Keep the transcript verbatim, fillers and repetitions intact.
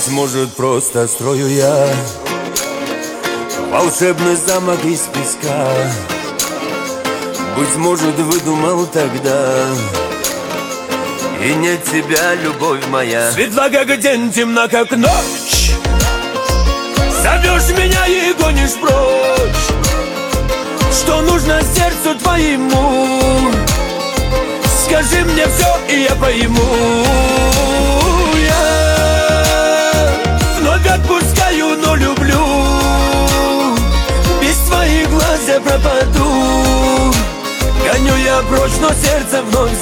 Быть может, просто строю я волшебный замок из песка. Быть может, выдумал тогда, и нет тебя, любовь моя. Светла как день, темна как ночь, зовешь меня и гонишь прочь. Что нужно сердцу твоему? Скажи мне все, и я пойму. Я вновь отпускаю, но люблю. Без твоих глаз я пропаду. Гоню я прочь, но сердце вновь